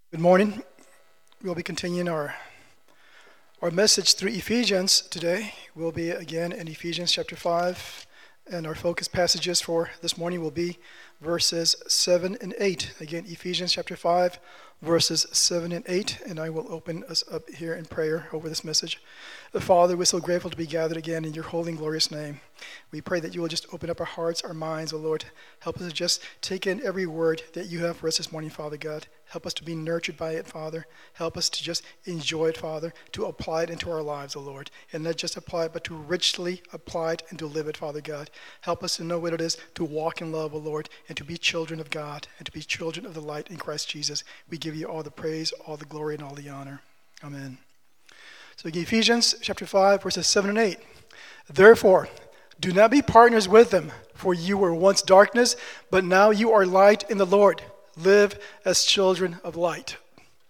Good morning. We'll be continuing our message through Ephesians today. We'll be again in Ephesians chapter 5, and our focus passages for this morning will be verses 7 and 8. Again, Ephesians chapter 5, verses 7 and 8, and I will open us up here in prayer over this message. Father, we're so grateful to be gathered again in your holy and glorious name. We pray that you will just open up our hearts, our minds, O Lord. Help us to just take in every word that you have for us this morning, Father God. Help us to be nurtured by it, Father. Help us to just enjoy it, Father, to apply it into our lives, O Lord. And not just apply it, but to richly apply it and to live it, Father God. Help us to know what it is to walk in love, O Lord, and to be children of God, and to be children of the light in Christ Jesus. We give you all the praise, all the glory, and all the honor. Amen. So Ephesians chapter 5, verses 7 and 8. Therefore, do not be partners with them, for you were once darkness, but now you are light in the Lord. Live as children of light.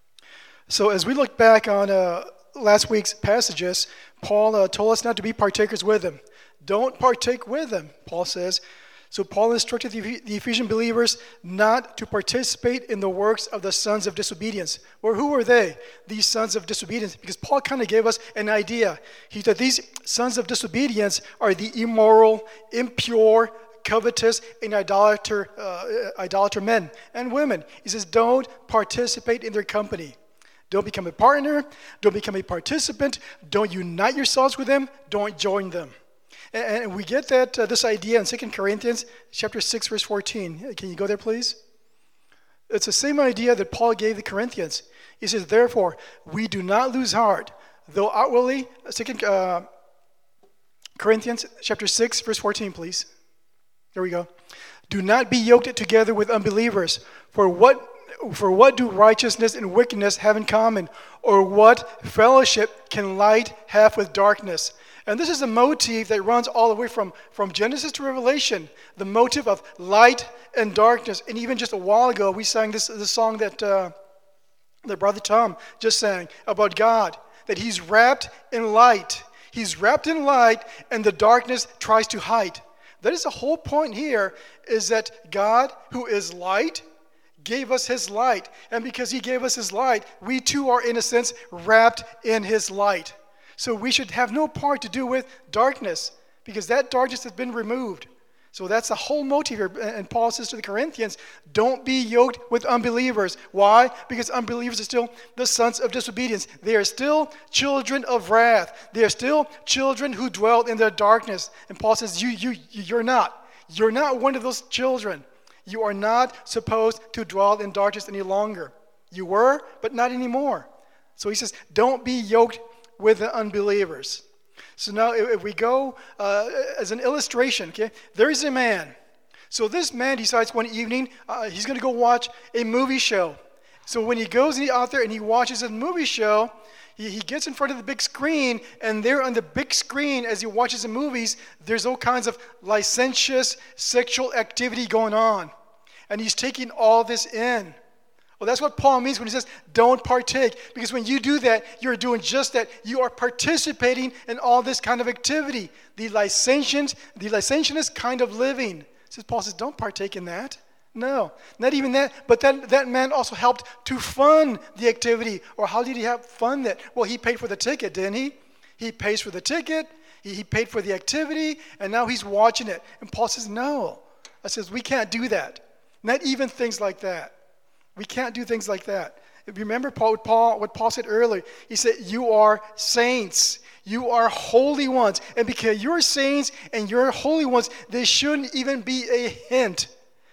So as we look back on last week's passages, Paul told us not to be partakers with them. Don't partake with them, Paul says. So Paul instructed the Ephesian believers not to participate in the works of the sons of disobedience. Well, who are they, these sons of disobedience? Because Paul kind of gave us an idea. He said these sons of disobedience are the immoral, impure, covetous, and idolater men and women. He says don't participate in their company. Don't become a partner. Don't become a participant. Don't unite yourselves with them. Don't join them. And we get that this idea in 2 Corinthians chapter 6, verse 14. Can you go there, please? It's the same idea that Paul gave the Corinthians. He says, therefore, we do not lose heart, though outwardly, 2 Corinthians chapter 6, verse 14, please. There we go. Do not be yoked together with unbelievers, for what do righteousness and wickedness have in common? Or what fellowship can light have with darkness? And this is a motif that runs all the way from Genesis to Revelation, the motive of light and darkness. And even just a while ago, we sang this song that Brother Tom just sang about God, that he's wrapped in light. He's wrapped in light, and the darkness tries to hide. That is the whole point here, is that God, who is light, gave us his light. And because he gave us his light, we too are, in a sense, wrapped in his light. So we should have no part to do with darkness, because that darkness has been removed. So that's the whole motive here. And Paul says to the Corinthians, don't be yoked with unbelievers. Why? Because unbelievers are still the sons of disobedience. They are still children of wrath. They are still children who dwell in the darkness. And Paul says, you're not. You're not one of those children. You are not supposed to dwell in darkness any longer. You were, but not anymore. So he says, don't be yoked with the unbelievers. So now if we go as an illustration, okay, there is a man. So this man decides one evening he's going to go watch a movie show. So when he goes out there and he watches a movie show, he gets in front of the big screen, and there on the big screen as he watches the movies, there's all kinds of licentious sexual activity going on. And he's taking all this in. Well, that's what Paul means when he says, don't partake. Because when you do that, you're doing just that. You are participating in all this kind of activity. The licentious kind of living. So Paul says, don't partake in that. No, not even that. But that man also helped to fund the activity. Or how did he have fund that? Well, he paid for the ticket, didn't he? He pays for the ticket. He paid for the activity. And now he's watching it. And Paul says, no. I says, we can't do that. Not even things like that. We can't do things like that. If you remember what Paul said earlier, he said, you are saints. You are holy ones. And because you're saints and you're holy ones, there shouldn't even be a hint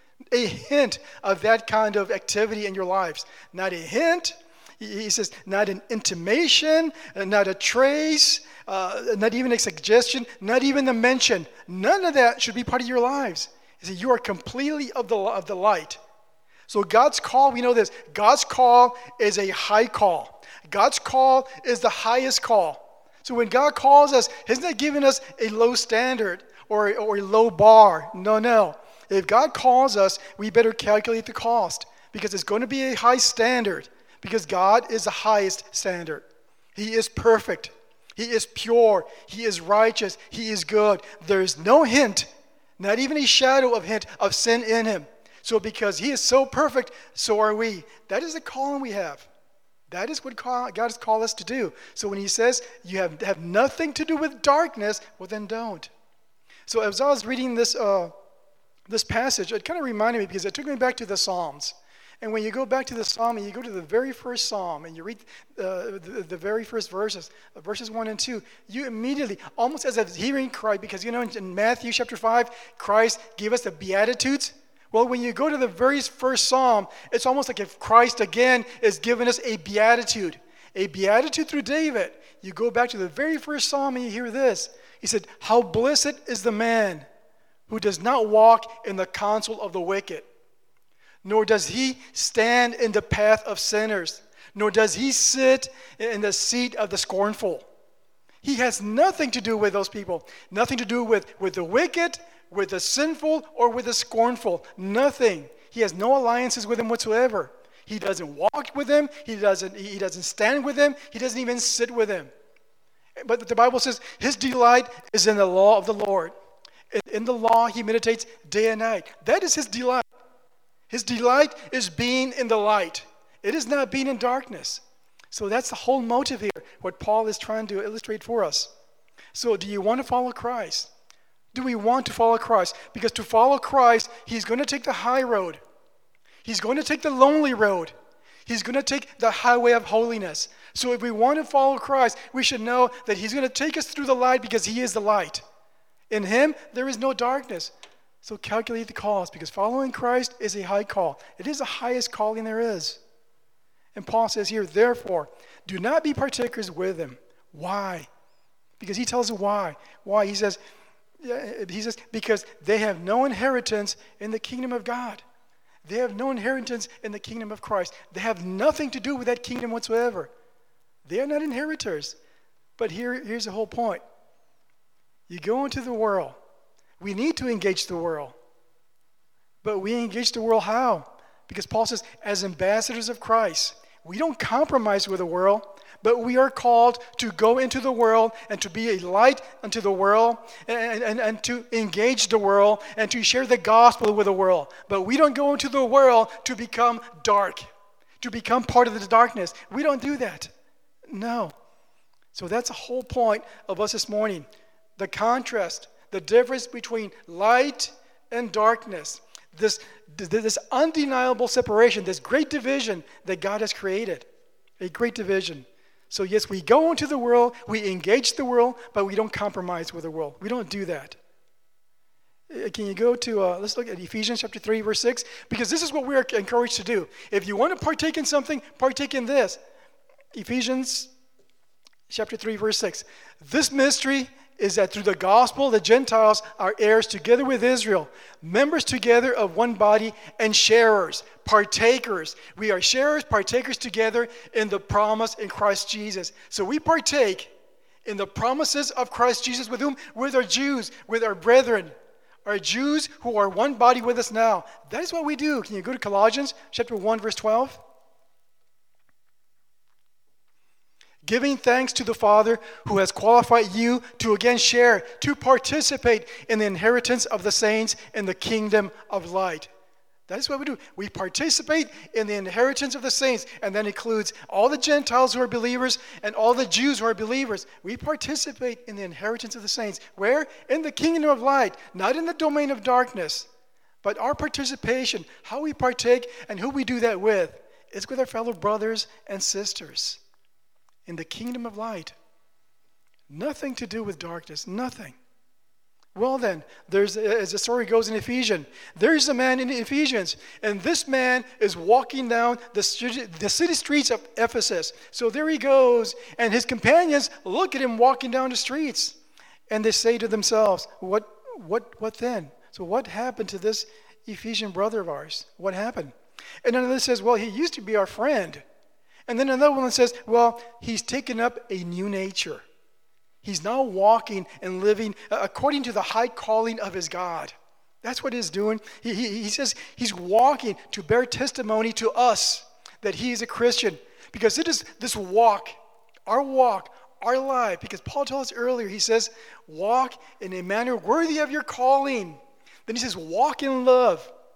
of that kind of activity in your lives. Not a hint. He says, not an intimation, not a trace, not even a suggestion, not even a mention. None of that should be part of your lives. He said, you are completely of the light. So God's call, we know this, God's call is a high call. God's call is the highest call. So when God calls us, He's not giving us a low standard or a low bar. No. If God calls us, we better calculate the cost, because it's going to be a high standard, because God is the highest standard. He is perfect. He is pure. He is righteous. He is good. There is no hint, not even a shadow of hint of sin in him. So because he is so perfect, so are we. That is the calling we have. That is what God has called us to do. So when he says you have nothing to do with darkness, well then don't. So as I was reading this passage, it kind of reminded me because it took me back to the Psalms. And when you go back to the Psalm and you go to the very first Psalm and you read the very first verses 1 and 2, you immediately, almost as if hearing Christ, because in Matthew chapter 5, Christ gave us the Beatitudes. Well, when you go to the very first Psalm, it's almost like if Christ again is giving us a beatitude through David. You go back to the very first Psalm and you hear this. He said, "How blessed is the man who does not walk in the counsel of the wicked, nor does he stand in the path of sinners, nor does he sit in the seat of the scornful." He has nothing to do with those people, nothing to do with the wicked, with the sinful, or with the scornful. Nothing. He has no alliances with them whatsoever. He doesn't walk with them. He doesn't stand with them. He doesn't even sit with them. But the Bible says his delight is in the law of the Lord. In the law he meditates day and night. That is his delight. His delight is being in the light. It is not being in darkness. So that's the whole motive here, what Paul is trying to illustrate for us. So do you want to follow Christ? Do we want to follow Christ? Because to follow Christ, he's going to take the high road. He's going to take the lonely road. He's going to take the highway of holiness. So if we want to follow Christ, we should know that he's going to take us through the light because he is the light. In him, there is no darkness. So calculate the cost, because following Christ is a high call. It is the highest calling there is. And Paul says here, therefore, do not be partakers with them. Why? Because he tells us why. Why? He says, because they have no inheritance in the kingdom of God. They have no inheritance in the kingdom of Christ. They have nothing to do with that kingdom whatsoever. They are not inheritors. But here's the whole point. You go into the world. We need to engage the world. But we engage the world how? Because Paul says, as ambassadors of Christ, we don't compromise with the world, but we are called to go into the world and to be a light unto the world and to engage the world and to share the gospel with the world. But we don't go into the world to become dark, to become part of the darkness. We don't do that. No. So that's the whole point of us this morning. The contrast, the difference between light and darkness, this undeniable separation, this great division that God has created, a great division. So yes, we go into the world, we engage the world, but we don't compromise with the world. We don't do that. Can you go to, let's look at Ephesians chapter 3, verse 6, because this is what we are encouraged to do. If you want to partake in something, partake in this. Ephesians chapter 3, verse 6. This mystery is that through the gospel, the Gentiles are heirs together with Israel, members together of one body, and sharers, partakers. We are sharers, partakers together in the promise in Christ Jesus. So we partake in the promises of Christ Jesus with whom? With our Jews, with our brethren, our Jews who are one body with us now. That is what we do. Can you go to Colossians chapter 1, verse 12? Giving thanks to the Father who has qualified you to again share, to participate in the inheritance of the saints in the kingdom of light. That is what we do. We participate in the inheritance of the saints, and that includes all the Gentiles who are believers and all the Jews who are believers. We participate in the inheritance of the saints. Where? In the kingdom of light, not in the domain of darkness. But our participation, how we partake and who we do that with, is with our fellow brothers and sisters in the kingdom of light. Nothing to do with darkness, nothing. Well then, as the story goes in Ephesians, there's a man in Ephesians, and this man is walking down the city streets of Ephesus. So there he goes, and his companions look at him walking down the streets, and they say to themselves, what then? So what happened to this Ephesian brother of ours? What happened? And another says, well, he used to be our friend. And then another one says, well, he's taken up a new nature. He's now walking and living according to the high calling of his God. That's what he's doing. He says he's walking to bear testimony to us that he is a Christian. Because it is this walk, our life. Because Paul told us earlier, he says, walk in a manner worthy of your calling. Then he says, walk in love.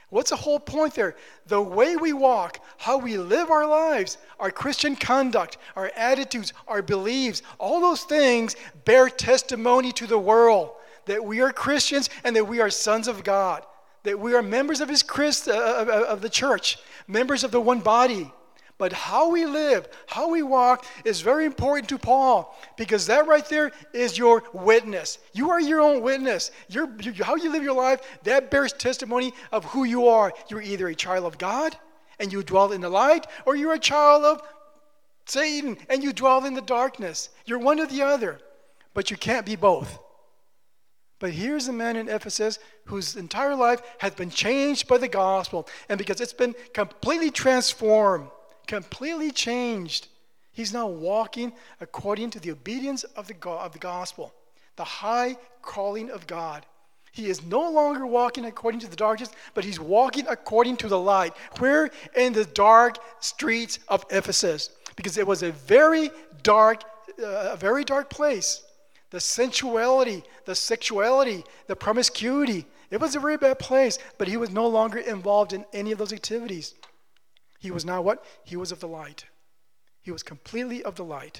What's the whole point there? The way we walk, how we live our lives, our Christian conduct, our attitudes, our beliefs, all those things bear testimony to the world that we are Christians and that we are sons of God, that we are members of of the church, members of the one body. But how we live, how we walk is very important to Paul, because that right there is your witness. You are your own witness. How you live your life, that bears testimony of who you are. You're either a child of God and you dwell in the light, or you're a child of Satan and you dwell in the darkness. You're one or the other, but you can't be both. But here's a man in Ephesus whose entire life has been changed by the gospel, and because it's been completely transformed, completely changed, he's now walking according to the obedience of the gospel, the high calling of God. He is no longer walking according to the darkness, but he's walking according to the light. Where? In the dark streets of Ephesus, because it was a very dark place. The sensuality, the sexuality, the promiscuity, it was a very bad place, but he was no longer involved in any of those activities. He was now what? He was of the light. He was completely of the light.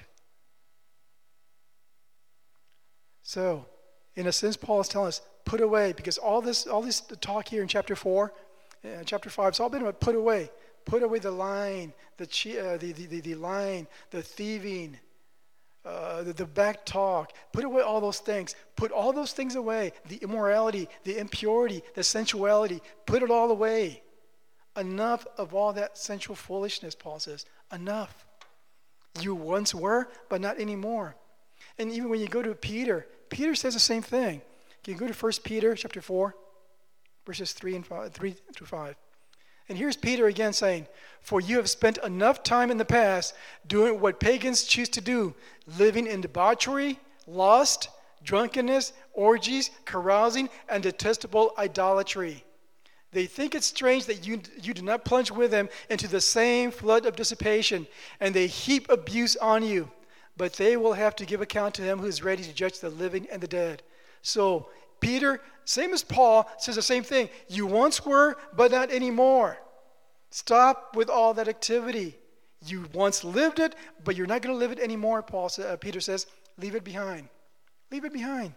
So, in a sense, Paul is telling us, put away, because all this talk here in chapter 4, chapter 5, it's all been about put away. Put away the lying, the lying, the thieving, the back talk. Put away all those things. Put all those things away. The immorality, the impurity, the sensuality. Put it all away. Enough of all that sensual foolishness, Paul says. Enough. You once were, but not anymore. And even when you go to Peter, Peter says the same thing. You can go to 1 Peter chapter 4, verses 3 through 5. And here's Peter again saying, "For you have spent enough time in the past doing what pagans choose to do, living in debauchery, lust, drunkenness, orgies, carousing, and detestable idolatry. They think it strange that you do not plunge with them into the same flood of dissipation, and they heap abuse on you. But they will have to give account to him who is ready to judge the living and the dead." So Peter, same as Paul, says the same thing. You once were, but not anymore. Stop with all that activity. You once lived it, but you're not going to live it anymore, Peter says. Leave it behind. Leave it behind.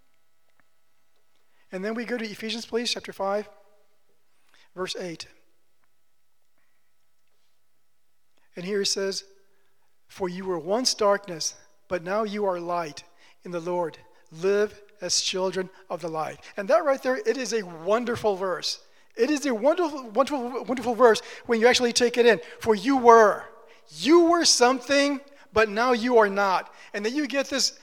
And then we go to Ephesians, please, chapter 5. Verse 8. And here he says, "For you were once darkness, but now you are light in the Lord. Live as children of the light." And that right there, it is a wonderful verse. It is a wonderful, wonderful, wonderful verse when you actually take it in. For you were something, but now you are not. And then you get those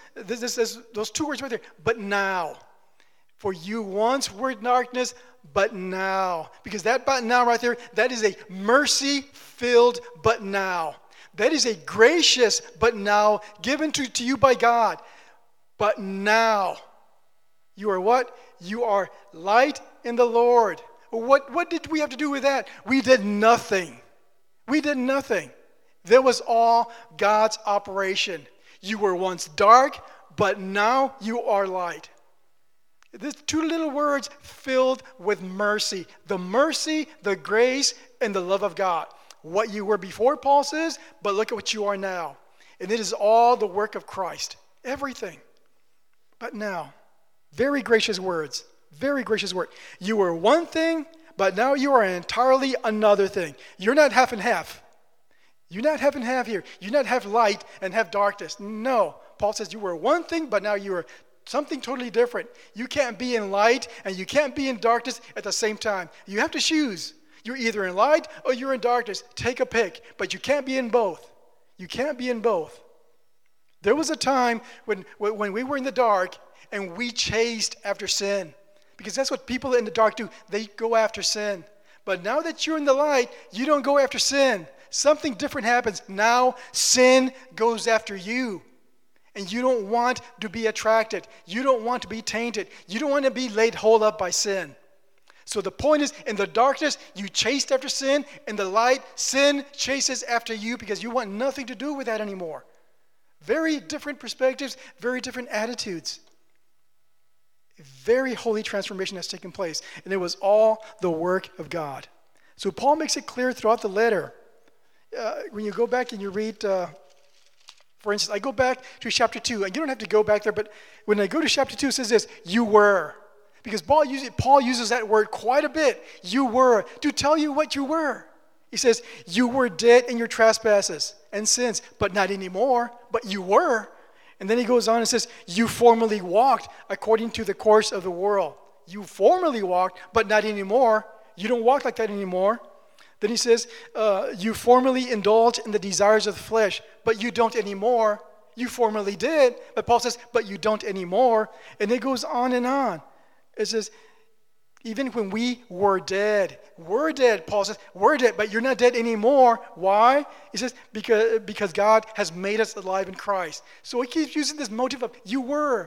two words right there, but now. For you once were darkness, but now. Because that but now right there, that is a mercy-filled but now. That is a gracious but now given to you by God. But now. You are what? You are light in the Lord. What did we have to do with that? We did nothing. We did nothing. That was all God's operation. You were once dark, but now you are light. These two little words filled with mercy. The mercy, the grace, and the love of God. What you were before, Paul says, but look at what you are now. And it is all the work of Christ. Everything. But now, very gracious words. Very gracious word. You were one thing, but now you are entirely another thing. You're not half and half. You're not half and half here. You're not half light and half darkness. No. Paul says you were one thing, but now you are something totally different. You can't be in light and you can't be in darkness at the same time. You have to choose. You're either in light or you're in darkness. Take a pick, but you can't be in both. You can't be in both. There was a time when we were in the dark and we chased after sin. Because that's what people in the dark do. They go after sin. But now that you're in the light, you don't go after sin. Something different happens. Now sin goes after you. And you don't want to be attracted. You don't want to be tainted. You don't want to be laid hold up by sin. So the point is, in the darkness, you chased after sin. In the light, sin chases after you because you want nothing to do with that anymore. Very different perspectives, very different attitudes. A very holy transformation has taken place, and it was all the work of God. So Paul makes it clear throughout the letter. When you go back and you read, for instance, I go back to chapter 2, and you don't have to go back there, but when I go to chapter 2, it says this, you were. Because Paul uses that word quite a bit, you were, to tell you what you were. He says, you were dead in your trespasses and sins, but not anymore, but you were. And then he goes on and says, you formerly walked according to the course of the world. You formerly walked, but not anymore. You don't walk like that anymore. Then he says, you formerly indulged in the desires of the flesh, but you don't anymore. You formerly did, but Paul says, but you don't anymore. And it goes on and on. It says, even when we were dead, Paul says, we're dead, but you're not dead anymore. Why? He says, because God has made us alive in Christ. So he keeps using this motive of you were.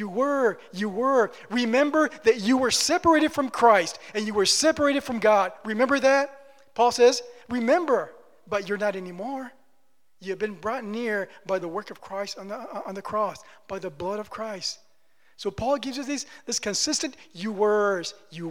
Remember that you were separated from Christ and you were separated from God. Remember that? Paul says, remember, but you're not anymore. You have been brought near by the work of Christ on the cross, by the blood of Christ. So Paul gives us this consistent you were.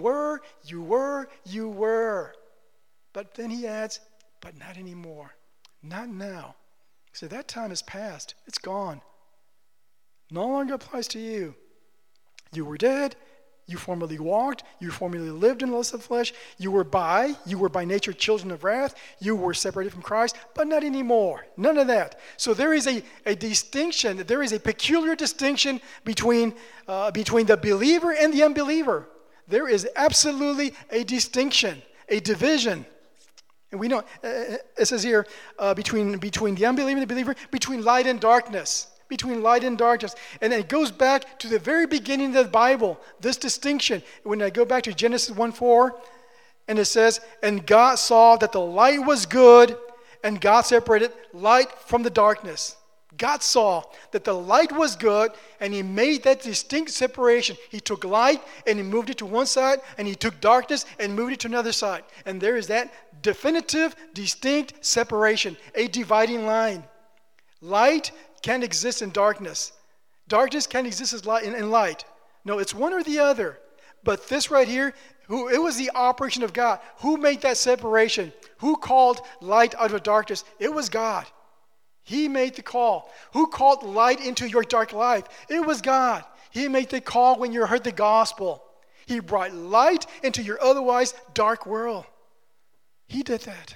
But then he adds, but not anymore. Not now. So that time is past. It's gone. No longer applies to you. You were dead. You formerly walked. You formerly lived in the lust of the flesh. You were by nature children of wrath. You were separated from Christ, but not anymore. None of that. So there is a distinction. There is a peculiar distinction between the believer and the unbeliever. There is absolutely a distinction, a division. And we know, it says here, between the unbeliever and the believer, between light and darkness. Between light and darkness. And it goes back to the very beginning of the Bible, this distinction. When I go back to Genesis 1:4, and it says, and God saw that the light was good, and God separated light from the darkness. God saw that the light was good, and he made that distinct separation. He took light, and he moved it to one side, and he took darkness, and moved it to another side. And there is that definitive, distinct separation, a dividing line. Light can't exist in darkness. Darkness can't exist as light in light. No, it's one or the other. But this right here, it was the operation of God. Who made that separation? Who called light out of darkness? It was God. He made the call. Who called light into your dark life? It was God. He made the call when you heard the gospel. He brought light into your otherwise dark world. He did that.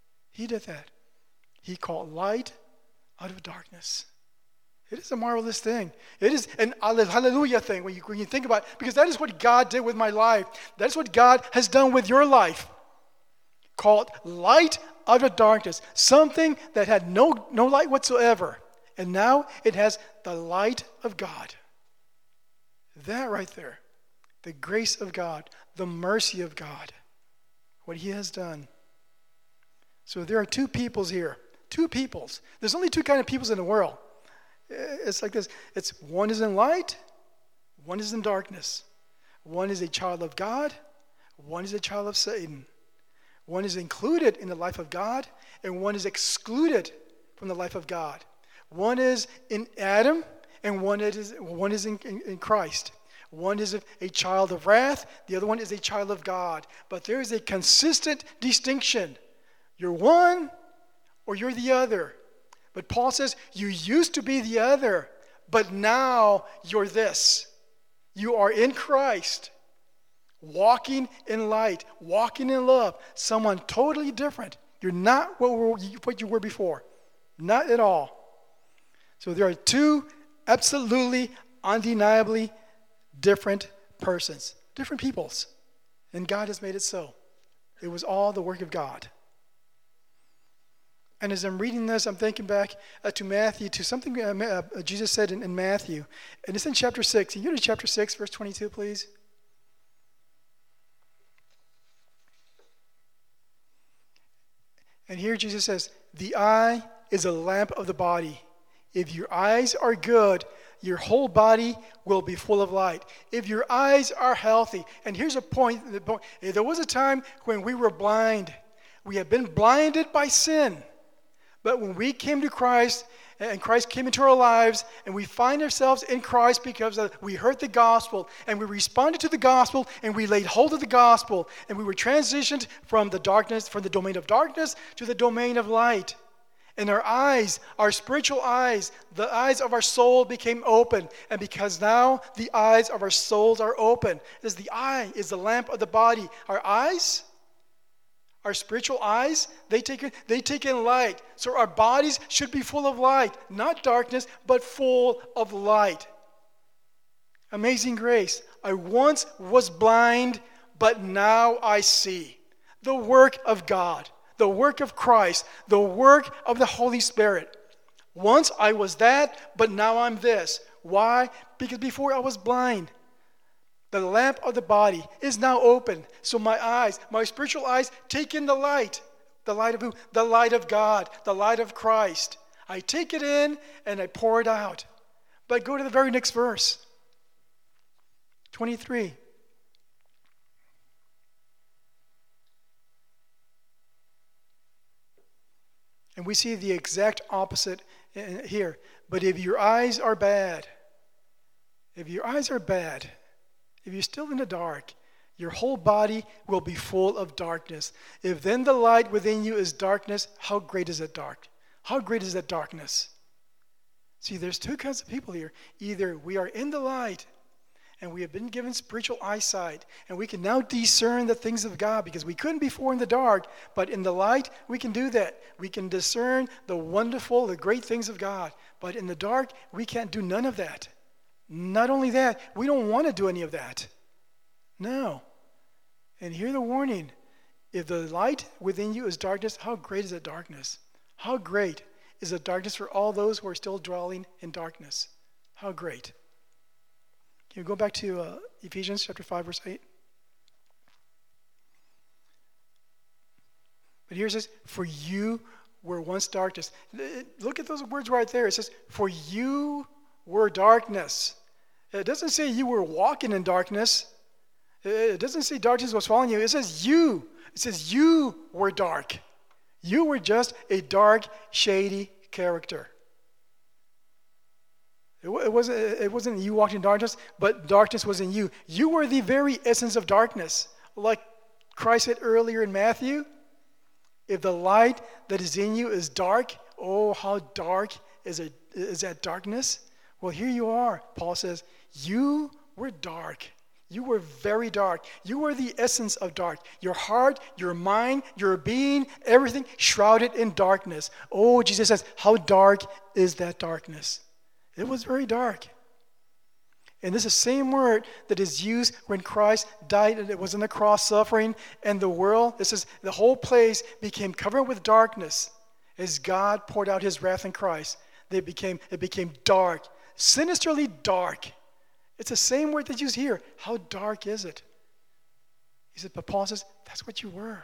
He called light out of darkness. It is a marvelous thing. It is an hallelujah thing when you think about it, because that is what God did with my life. That is what God has done with your life. Called light out of darkness. Something that had no light whatsoever. And now it has the light of God. That right there. The grace of God. The mercy of God. What he has done. So there are two peoples here. Two peoples. There's only two kind of peoples in the world. It's like this. It's one is in light, one is in darkness. One is a child of God, one is a child of Satan. One is included in the life of God, and one is excluded from the life of God. One is in Adam, and one is in Christ. One is a child of wrath, the other one is a child of God. But there is a consistent distinction. You're one or you're the other. But Paul says, you used to be the other, but now you're this. You are in Christ, walking in light, walking in love, someone totally different. You're not what you were before. Not at all. So there are two absolutely, undeniably different persons, different peoples. And God has made it so. It was all the work of God. And as I'm reading this, I'm thinking back to Matthew, to something Jesus said in Matthew. And it's in chapter 6. Can you go to chapter 6, verse 22, please? And here Jesus says, the eye is a lamp of the body. If your eyes are good, your whole body will be full of light. If your eyes are healthy. And here's a point. There was a time when we were blind. We had been blinded by sin. But when we came to Christ and Christ came into our lives, and we find ourselves in Christ because we heard the gospel, and we responded to the gospel, and we laid hold of the gospel, and we were transitioned from the domain of darkness to the domain of light. And our eyes, our spiritual eyes, the eyes of our soul became open. And because now the eyes of our souls are open, as the eye is the lamp of the body, our eyes, our spiritual eyes, they take in light. So our bodies should be full of light, not darkness, but full of light. Amazing grace. I once was blind, but now I see. The work of God, the work of Christ, the work of the Holy Spirit. Once I was that, but now I'm this. Why? Because before I was blind. The lamp of the body is now open. So my eyes, my spiritual eyes, take in the light. The light of who? The light of God, the light of Christ. I take it in and I pour it out. But go to the very next verse. 23. And we see the exact opposite here. But if your eyes are bad, if you're still in the dark, your whole body will be full of darkness. If then the light within you is darkness, how great is it dark? How great is that darkness? See, there's two kinds of people here. Either we are in the light and we have been given spiritual eyesight, and we can now discern the things of God because we couldn't before in the dark, but in the light we can do that. We can discern the wonderful, the great things of God. But in the dark, we can't do none of that. Not only that, we don't want to do any of that. No. And hear the warning. If the light within you is darkness, how great is that darkness? How great is the darkness for all those who are still dwelling in darkness? How great. Can you go back to Ephesians chapter 5, verse 8? But here it says, for you were once darkness. Look at those words right there. It says, for you were darkness. It doesn't say you were walking in darkness. It doesn't say darkness was following you. It says you. It says you were dark. You were just a dark, shady character. It wasn't you walked in darkness, but darkness was in you. You were the very essence of darkness. Like Christ said earlier in Matthew, if the light that is in you is dark, oh, how dark is that darkness? Well, here you are. Paul says, you were dark. You were very dark. You were the essence of dark. Your heart, your mind, your being, everything shrouded in darkness. Oh, Jesus says, how dark is that darkness? It was very dark. And this is the same word that is used when Christ died and it was on the cross suffering, and the world, this is the whole place became covered with darkness as God poured out his wrath in Christ. It became dark, sinisterly dark. It's the same word that's used here. How dark is it? He said, but Paul says, that's what you were.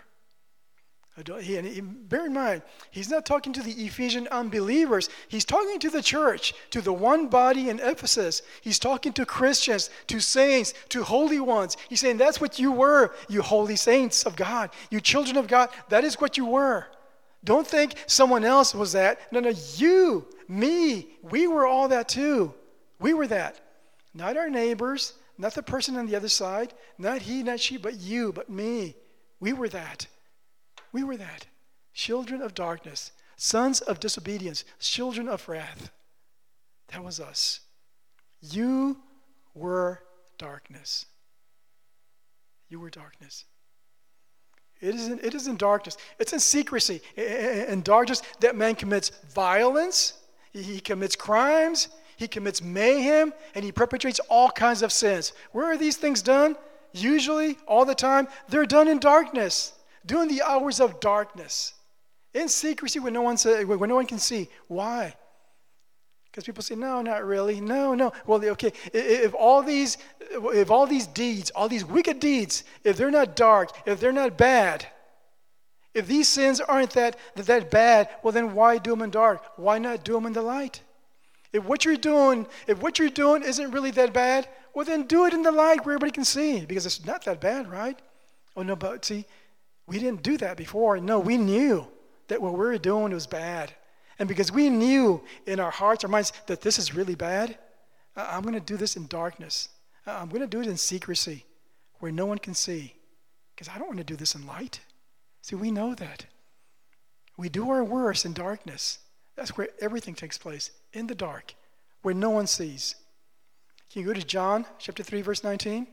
Bear in mind, he's not talking to the Ephesian unbelievers. He's talking to the church, to the one body in Ephesus. He's talking to Christians, to saints, to holy ones. He's saying, that's what you were, you holy saints of God, you children of God. That is what you were. Don't think someone else was that. No, you, me, we were all that too. We were that. Not our neighbors, not the person on the other side, not he, not she, but you, but me. We were that. We were that. Children of darkness, sons of disobedience, children of wrath. That was us. You were darkness. You were darkness. It isn't darkness. It's in secrecy. In darkness, that man commits violence. He commits crimes. He commits mayhem. And he perpetrates all kinds of sins. Where are these things done? Usually, all the time, they're done in darkness. During the hours of darkness, in secrecy when no one can see. Why? Because people say, no, not really. No. Well, okay, if all these deeds, all these wicked deeds, if they're not dark, if they're not bad, if these sins aren't that bad, well then why do them in dark? Why not do them in the light? If what you're doing isn't really that bad, well then do it in the light where everybody can see, because it's not that bad, right? Oh no, but see, we didn't do that before. No, we knew that what we were doing was bad. And because we knew in our hearts, our minds, that this is really bad, I'm going to do this in darkness. I'm going to do it in secrecy where no one can see, because I don't want to do this in light. See, we know that. We do our worst in darkness. That's where everything takes place, in the dark, where no one sees. Can you go to John chapter 3, verse 19?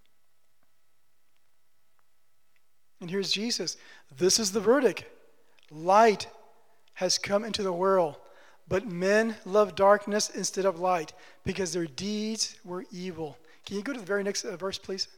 And here's Jesus. This is the verdict. Light has come into the world, but men love darkness instead of light because their deeds were evil. Can you go to the very next verse, please?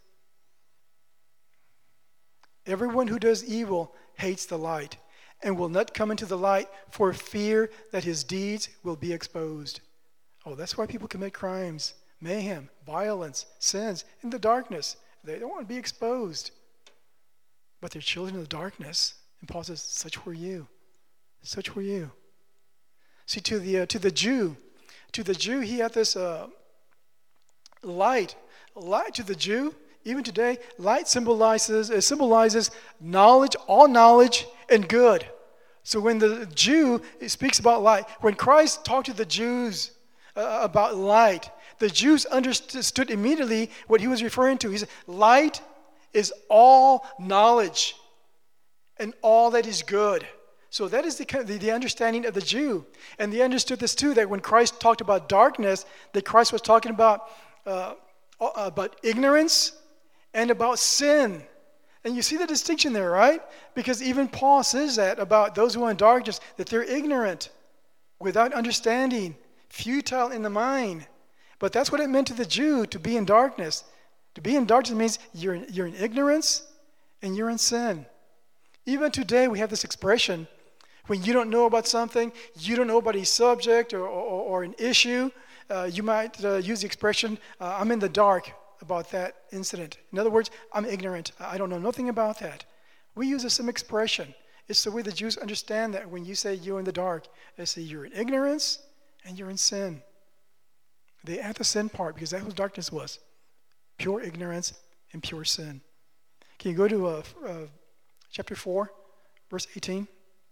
Everyone who does evil hates the light and will not come into the light for fear that his deeds will be exposed. Oh, that's why people commit crimes, mayhem, violence, sins in the darkness. They don't want to be exposed. But they're children of the darkness. And Paul says, such were you. Such were you. See, to the Jew, he had this light. Light to the Jew, even today, light symbolizes knowledge, all knowledge, and good. So when the Jew speaks about light, when Christ talked to the Jews about light, the Jews understood immediately what he was referring to. He said, light is all knowledge and all that is good. So that is the understanding of the Jew. And they understood this too, that when Christ talked about darkness, that Christ was talking about ignorance and about sin. And you see the distinction there, right? Because even Paul says that about those who are in darkness, that they're ignorant, without understanding, futile in the mind. But that's what it meant to the Jew to be in darkness. To be in darkness means you're in ignorance and you're in sin. Even today we have this expression, when you don't know about something, you don't know about a subject or an issue, you might use the expression, I'm in the dark about that incident. In other words, I'm ignorant. I don't know nothing about that. We use the same expression. It's the way the Jews understand that when you say you're in the dark. They say you're in ignorance and you're in sin. They add the sin part because that's what darkness was. Pure ignorance and pure sin. Can you go to chapter 4, verse 18?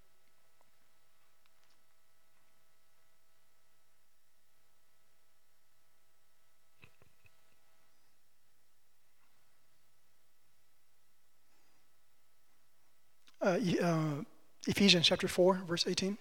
Ephesians chapter 4, verse 18.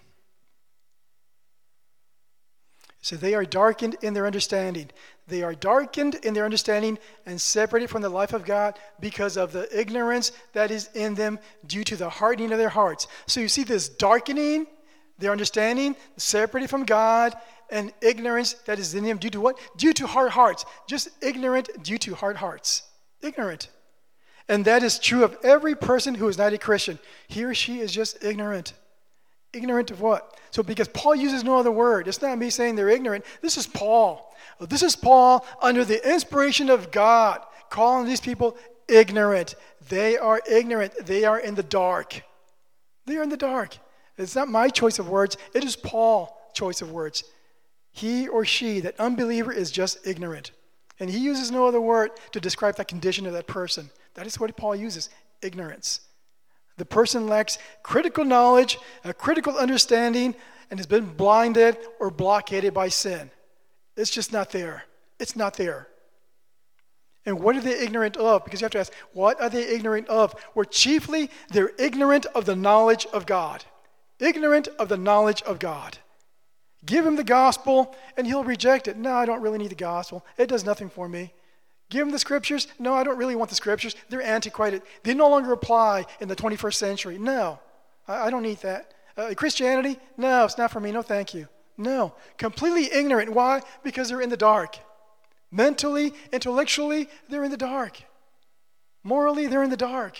So they are darkened in their understanding. They are darkened in their understanding and separated from the life of God because of the ignorance that is in them due to the hardening of their hearts. So you see this darkening, their understanding, separated from God, and ignorance that is in them due to what? Due to hard hearts. Just ignorant due to hard hearts. Ignorant. And that is true of every person who is not a Christian. He or she is just ignorant. Ignorant of what? So because Paul uses no other word. It's not me saying they're ignorant. This is Paul. This is Paul under the inspiration of God calling these people ignorant. They are ignorant. They are in the dark. They are in the dark. It's not my choice of words. It is Paul's choice of words. He or she, that unbeliever, is just ignorant. And he uses no other word to describe that condition of that person. That is what Paul uses, ignorance. The person lacks critical knowledge, a critical understanding, and has been blinded or blockaded by sin. It's just not there. It's not there. And what are they ignorant of? Because you have to ask, what are they ignorant of? Well, chiefly, they're ignorant of the knowledge of God. Ignorant of the knowledge of God. Give him the gospel, and he'll reject it. No, I don't really need the gospel. It does nothing for me. Give him the scriptures. No, I don't really want the scriptures. They're antiquated. They no longer apply in the 21st century. No, I don't need that. Christianity? No, it's not for me. No, thank you. No, completely ignorant. Why? Because they're in the dark. Mentally, intellectually, they're in the dark. Morally, they're in the dark.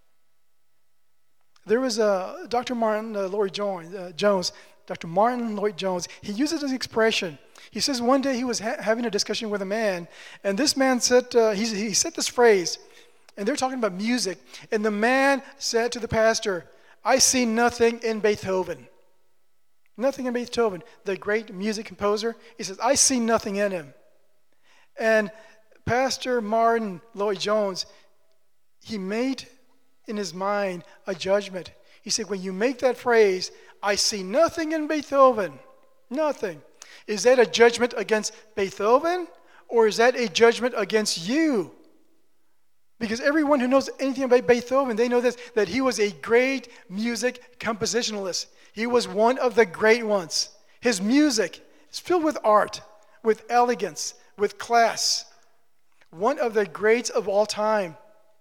There was Dr. Martin Lloyd Jones. Dr. Martin Lloyd Jones, he uses this expression. He says one day he was having a discussion with a man, and this man said, he said this phrase, and they're talking about music, and the man said to the pastor, I see nothing in Beethoven. Nothing in Beethoven, the great music composer. He says, I see nothing in him. And Pastor Martin Lloyd Jones, he made in his mind a judgment. He said, when you make that phrase, I see nothing in Beethoven. Nothing. Is that a judgment against Beethoven, or is that a judgment against you? Because everyone who knows anything about Beethoven, they know this, that he was a great music compositionalist. He was one of the great ones. His music is filled with art, with elegance, with class. One of the greats of all time.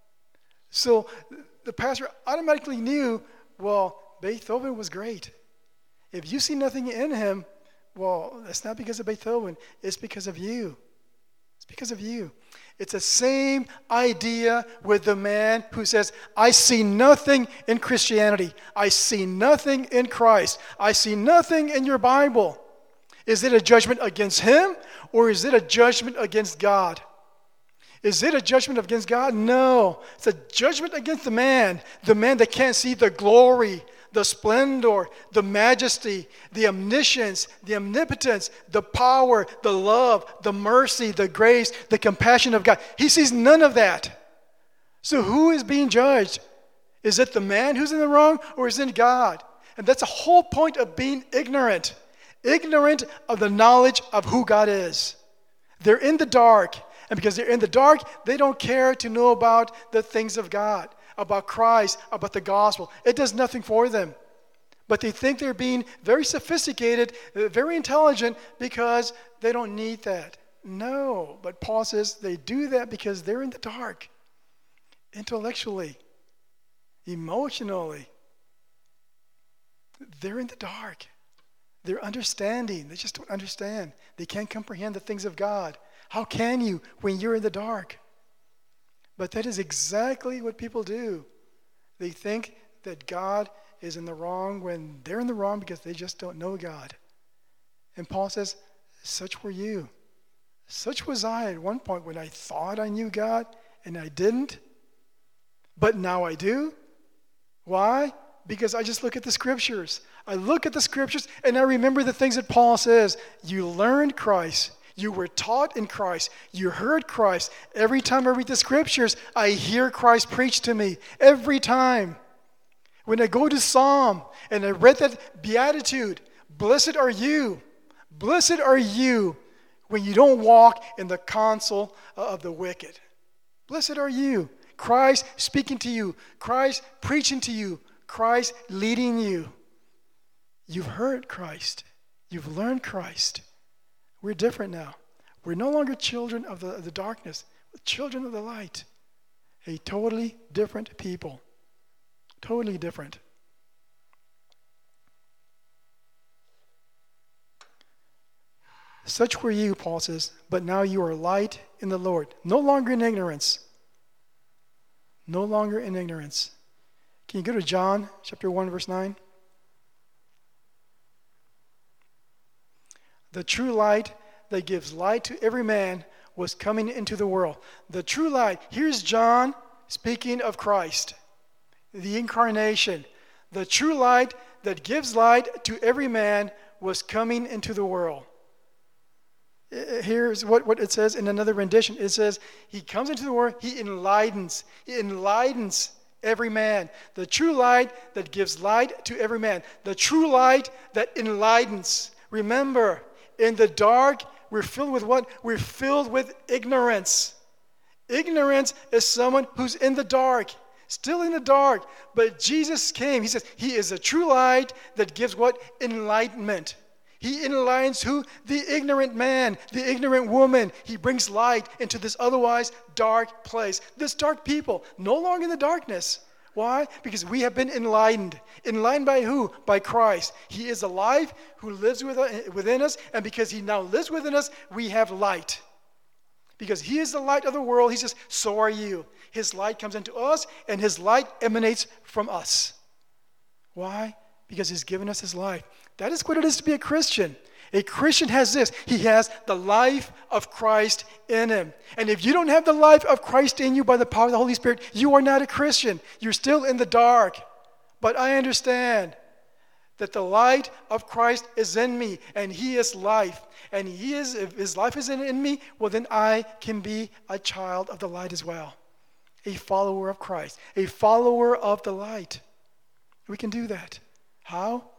So the pastor automatically knew, well, Beethoven was great. If you see nothing in him, well, it's not because of Beethoven. It's because of you. It's because of you. It's the same idea with the man who says, I see nothing in Christianity. I see nothing in Christ. I see nothing in your Bible. Is it a judgment against him, or is it a judgment against God? Is it a judgment against God? No. It's a judgment against the man that can't see the glory, the splendor, the majesty, the omniscience, the omnipotence, the power, the love, the mercy, the grace, the compassion of God. He sees none of that. So who is being judged? Is it the man who's in the wrong, or is it God? And that's the whole point of being ignorant. Ignorant of the knowledge of who God is. They're in the dark. And because they're in the dark, they don't care to know about the things of God, about Christ, about the gospel. It does nothing for them. But they think they're being very sophisticated, very intelligent, because they don't need that. No, but Paul says they do that because they're in the dark. Intellectually, emotionally, they're in the dark. They're understanding. They just don't understand. They can't comprehend the things of God. How can you when you're in the dark? But that is exactly what people do. They think that God is in the wrong when they're in the wrong because they just don't know God. And Paul says, such were you. Such was I at one point when I thought I knew God and I didn't. But now I do. Why? Because I just look at the scriptures. I look at the scriptures and I remember the things that Paul says. You learned Christ. You were taught in Christ. You heard Christ. Every time I read the scriptures, I hear Christ preach to me. Every time. When I go to Psalm and I read that beatitude, blessed are you. Blessed are you when you don't walk in the counsel of the wicked. Blessed are you. Christ speaking to you. Christ preaching to you. Christ leading you. You've heard Christ. You've learned Christ. We're different now. We're no longer children of the darkness. We're children of the light. A totally different people. Totally different. Such were you, Paul says, but now you are light in the Lord. No longer in ignorance. No longer in ignorance. Can you go to John chapter 1, verse 9? The true light that gives light to every man was coming into the world. The true light. Here's John speaking of Christ, the incarnation. The true light that gives light to every man was coming into the world. Here's what it says in another rendition. It says, he comes into the world, he enlightens. He enlightens every man. The true light that gives light to every man. The true light that enlightens. Remember, in the dark, we're filled with what? We're filled with ignorance. Ignorance is someone who's in the dark, still in the dark. But Jesus came. He says, he is a true light that gives what? Enlightenment. He enlightens who? The ignorant man, the ignorant woman. He brings light into this otherwise dark place. This dark people, no longer in the darkness. Why? Because we have been enlightened. Enlightened by who? By Christ. He is alive, who lives within us, and because he now lives within us, we have light. Because he is the light of the world, he says, so are you. His light comes into us, and his light emanates from us. Why? Because he's given us his life. That is what it is to be a Christian. A Christian has this. He has the life of Christ in him. And if you don't have the life of Christ in you by the power of the Holy Spirit, you are not a Christian. You're still in the dark. But I understand that the light of Christ is in me, and he is life. And if his life is in me, well, then I can be a child of the light as well. A follower of Christ. A follower of the light. We can do that. How?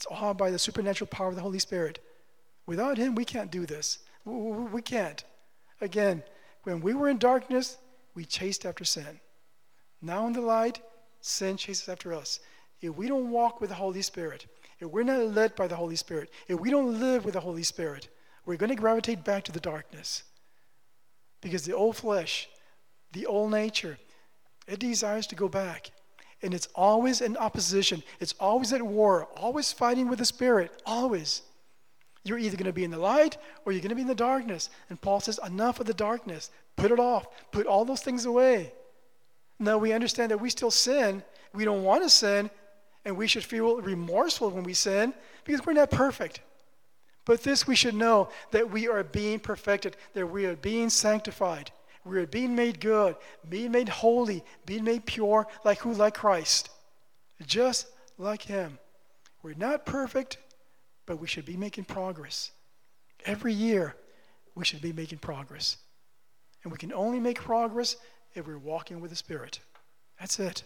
It's all by the supernatural power of the Holy Spirit. Without him, we can't do this. We can't. Again, when we were in darkness, we chased after sin. Now in the light, sin chases after us. If we don't walk with the Holy Spirit, if we're not led by the Holy Spirit, if we don't live with the Holy Spirit, we're going to gravitate back to the darkness. Because the old flesh, the old nature, it desires to go back. And it's always in opposition. It's always at war, always fighting with the Spirit, always. You're either going to be in the light or you're going to be in the darkness. And Paul says, enough of the darkness. Put it off. Put all those things away. Now we understand that we still sin. We don't want to sin. And we should feel remorseful when we sin because we're not perfect. But this we should know, that we are being perfected, that we are being sanctified. We are being made good, being made holy, being made pure, like who? Like Christ. Just like him. We're not perfect, but we should be making progress. Every year, we should be making progress. And we can only make progress if we're walking with the Spirit. That's it.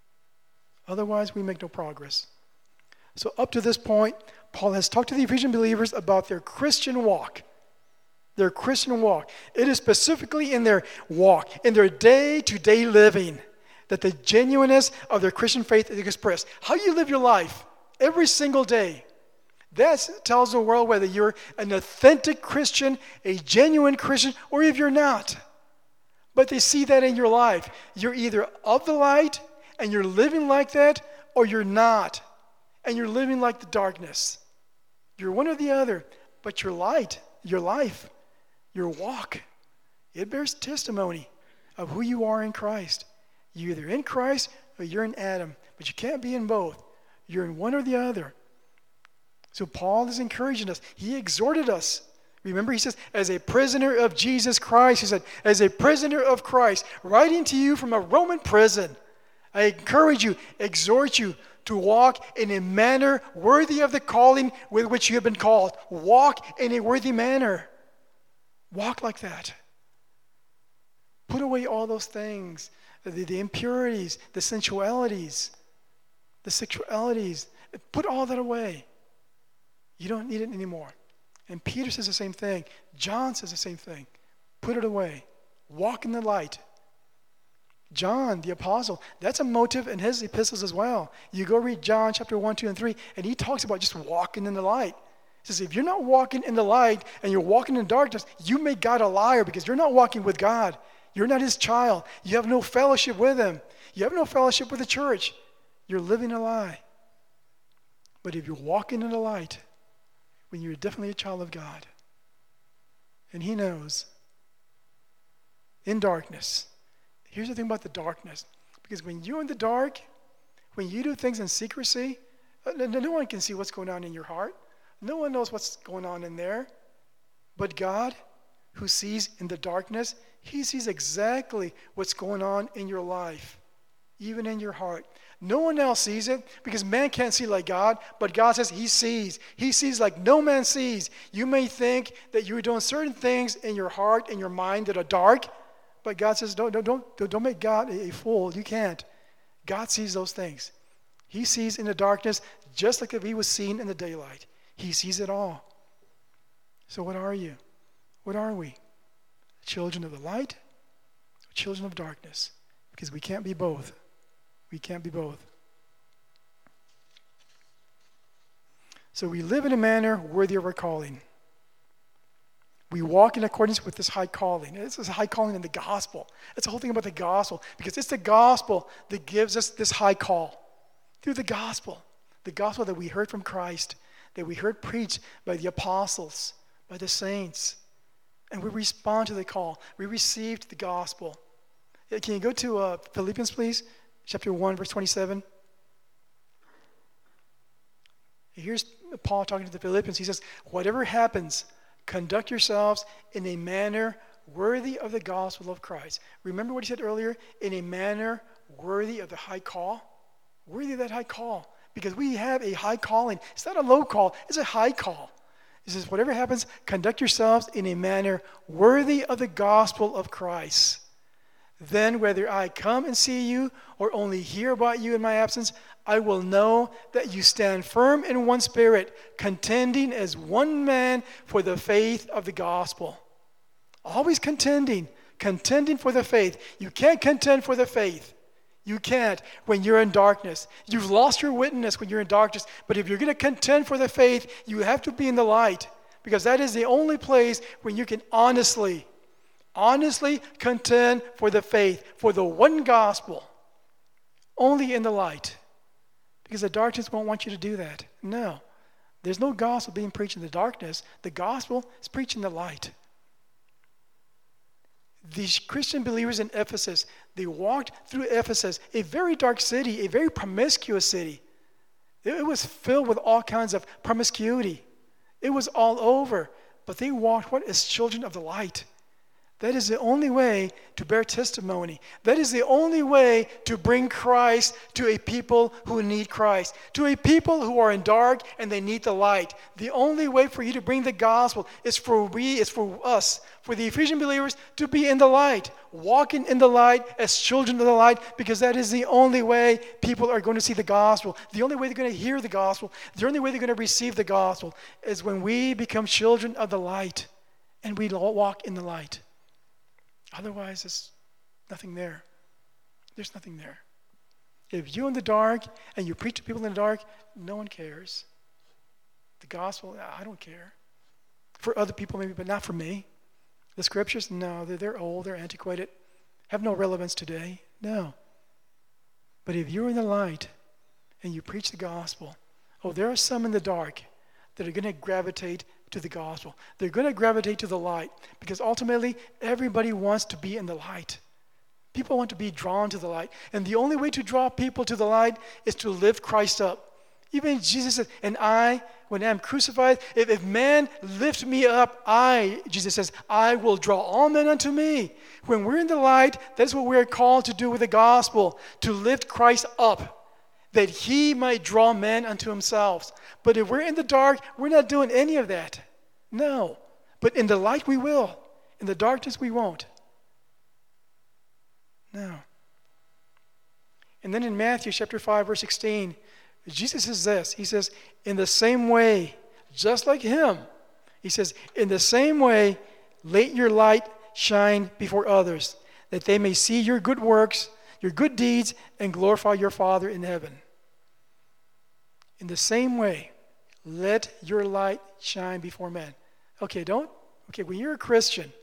Otherwise, we make no progress. So up to this point, Paul has talked to the Ephesian believers about their Christian walk. Their Christian walk. It is specifically in their walk, in their day-to-day living, that the genuineness of their Christian faith is expressed. How you live your life every single day. That tells the world whether you're an authentic Christian, a genuine Christian, or if you're not. But they see that in your life. You're either of the light and you're living like that, or you're not. And you're living like the darkness. You're one or the other, but your light, your life, your walk, it bears testimony of who you are in Christ. You're either in Christ or you're in Adam, but you can't be in both. You're in one or the other. So Paul is encouraging us. He exhorted us. Remember, he says, as a prisoner of Jesus Christ, he said, as a prisoner of Christ, writing to you from a Roman prison, I encourage you, exhort you to walk in a manner worthy of the calling with which you have been called. Walk in a worthy manner. Walk like that. Put away all those things, the impurities, the sensualities, the sexualities. Put all that away. You don't need it anymore. And Peter says the same thing. John says the same thing. Put it away. Walk in the light. John, the apostle, that's a motive in his epistles as well. You go read John chapter 1, 2, and 3, and he talks about just walking in the light. He says, if you're not walking in the light and you're walking in darkness, you make God a liar because you're not walking with God. You're not his child. You have no fellowship with him. You have no fellowship with the church. You're living a lie. But if you're walking in the light, when you're definitely a child of God, and he knows, in darkness, here's the thing about the darkness. Because when you're in the dark, when you do things in secrecy, no one can see what's going on in your heart. No one knows what's going on in there. But God, who sees in the darkness, he sees exactly what's going on in your life, even in your heart. No one else sees it because man can't see like God, but God says he sees. He sees like no man sees. You may think that you're doing certain things in your heart, in your mind that are dark, but God says don't make God a fool. You can't. God sees those things. He sees in the darkness just like if he was seen in the daylight. He sees it all. So what are you? What are we? Children of the light or children of darkness? Because we can't be both. We can't be both. So we live in a manner worthy of our calling. We walk in accordance with this high calling. It's a high calling in the gospel. It's the whole thing about the gospel, because it's the gospel that gives us this high call. Through the gospel that we heard from Christ, that we heard preached by the apostles, by the saints. And we respond to the call. We received the gospel. Can you go to Philippians, please? Chapter 1, verse 27. Here's Paul talking to the Philippians. He says, whatever happens, conduct yourselves in a manner worthy of the gospel of Christ. Remember what he said earlier? In a manner worthy of the high call. Worthy of that high call. Because we have a high calling. It's not a low call. It's a high call. He says, whatever happens, conduct yourselves in a manner worthy of the gospel of Christ. Then whether I come and see you or only hear about you in my absence, I will know that you stand firm in one spirit, contending as one man for the faith of the gospel. Always contending for the faith. You can't contend for the faith. You can't when you're in darkness. You've lost your witness when you're in darkness. But if you're going to contend for the faith, you have to be in the light, because that is the only place where you can honestly contend for the faith, for the one gospel. Only in the light. Because the darkness won't want you to do that. No. There's no gospel being preached in the darkness. The gospel is preached in the light. These Christian believers in Ephesus, they walked through Ephesus, a very dark city, a very promiscuous city. It was filled with all kinds of promiscuity. It was all over. But they walked, as children of the light. That is the only way to bear testimony. That is the only way to bring Christ to a people who need Christ, to a people who are in dark and they need the light. The only way for you to bring the gospel is for us, for the Ephesian believers to be in the light, walking in the light as children of the light, because that is the only way people are going to see the gospel. The only way they're going to hear the gospel, the only way they're going to receive the gospel is when we become children of the light and we walk in the light. Otherwise, there's nothing there. There's nothing there. If you're in the dark and you preach to people in the dark, no one cares. The gospel, I don't care. For other people maybe, but not for me. The scriptures, no, they're old, they're antiquated, have no relevance today. No. But if you're in the light and you preach the gospel, there are some in the dark that are going to gravitate to the gospel. They're going to gravitate to the light, because ultimately everybody wants to be in the light. People want to be drawn to the light. And the only way to draw people to the light is to lift Christ up. Even Jesus said, and I, when I am crucified, if man lift me up, Jesus says, I will draw all men unto me. When we're in the light, that's what we're called to do with the gospel, to lift Christ up, that he might draw men unto himself. But if we're in the dark, we're not doing any of that. No. But in the light we will. In the darkness we won't. No. And then in Matthew chapter 5, verse 16, Jesus says this. He says, in the same way, just like him, he says, in the same way, let your light shine before others, that they may see your good works, your good deeds, and glorify your Father in heaven. In the same way, let your light shine before men. When you're a Christian,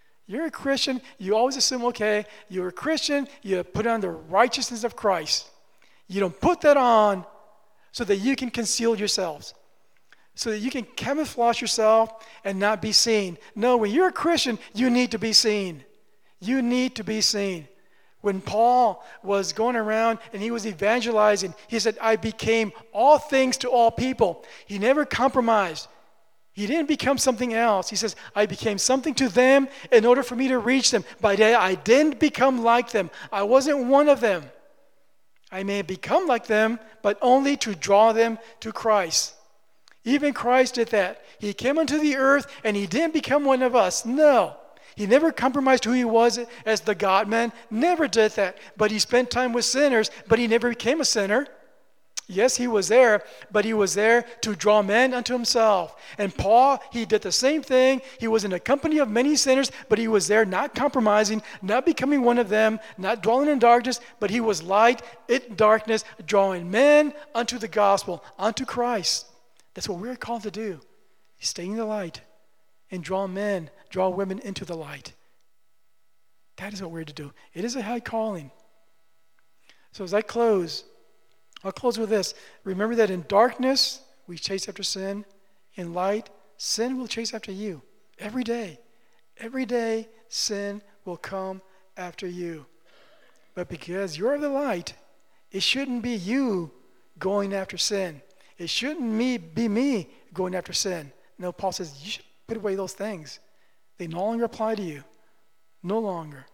you always assume, you're a Christian, you put on the righteousness of Christ. You don't put that on so that you can conceal yourselves, so that you can camouflage yourself and not be seen. No, when you're a Christian, you need to be seen. You need to be seen. When Paul was going around and he was evangelizing, he said, I became all things to all people. He never compromised. He didn't become something else. He says, I became something to them in order for me to reach them. But I didn't become like them. I wasn't one of them. I may have become like them, but only to draw them to Christ. Even Christ did that. He came onto the earth and he didn't become one of us. No. He never compromised who he was as the God-man. Never did that. But he spent time with sinners, but he never became a sinner. Yes, he was there, but he was there to draw men unto himself. And Paul, he did the same thing. He was in the company of many sinners, but he was there not compromising, not becoming one of them, not dwelling in darkness, but he was light in darkness, drawing men unto the gospel, unto Christ. That's what we're called to do. Stay in the light and draw women into the light. That is what we're to do. It is a high calling. So as I close, I'll close with this. Remember that in darkness, we chase after sin. In light, sin will chase after you. Every day. Every day, sin will come after you. But because you're the light, it shouldn't be you going after sin. It shouldn't be me going after sin. No, Paul says, you should put away those things. They no longer apply to you. No longer.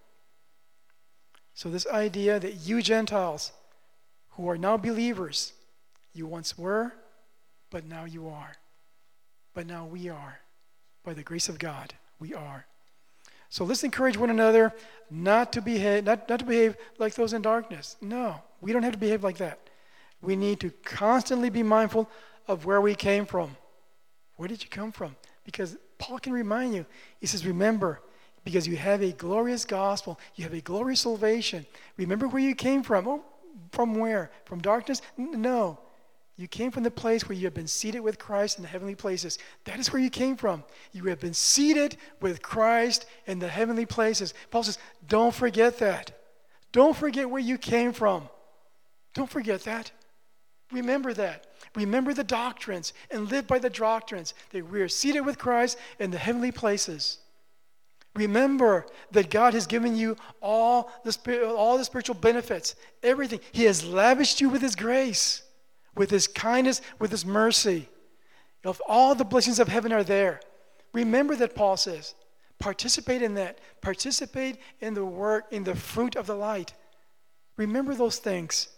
So this idea that you Gentiles, who are now believers, you once were, but now you are. But now we are. By the grace of God, we are. So let's encourage one another not to behave like those in darkness. No, we don't have to behave like that. We need to constantly be mindful of where we came from. Where did you come from? Because Paul can remind you. He says, remember, because you have a glorious gospel. You have a glorious salvation. Remember where you came from. Oh, from where? From darkness? No. You came from the place where you have been seated with Christ in the heavenly places. That is where you came from. You have been seated with Christ in the heavenly places. Paul says, don't forget that. Don't forget where you came from. Don't forget that. Remember that. Remember the doctrines and live by the doctrines that we are seated with Christ in the heavenly places. Remember that God has given you all the spiritual benefits, everything. He has lavished you with His grace, with His kindness, with His mercy. If all the blessings of heaven are there, remember that Paul says, participate in that. Participate in the work, in the fruit of the light. Remember those things.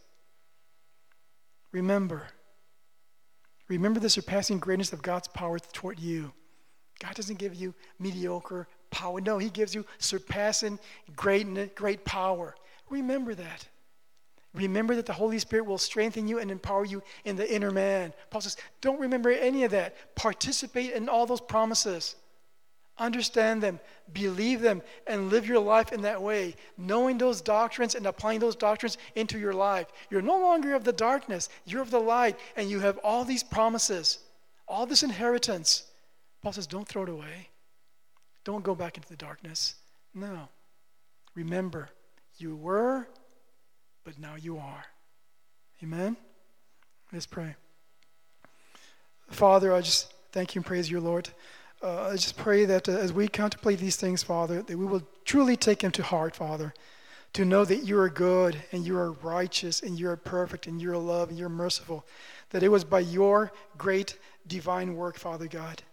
Remember the surpassing greatness of God's power toward you. God doesn't give you mediocre power. No, He gives you surpassing great power. Remember that. Remember that the Holy Spirit will strengthen you and empower you in the inner man. Paul says, don't remember any of that. Participate in all those promises. Understand them, believe them, and live your life in that way, knowing those doctrines and applying those doctrines into your life. You're no longer of the darkness, you're of the light, and you have all these promises, all this inheritance. Paul says, don't throw it away. Don't go back into the darkness. No. Remember, you were, but now you are. Amen? Let's pray. Father, I just thank you and praise you, Lord. I just pray that as we contemplate these things, Father, that we will truly take them to heart, Father, to know that you are good and you are righteous and you are perfect and you are love and you're merciful, that it was by your great divine work, Father God,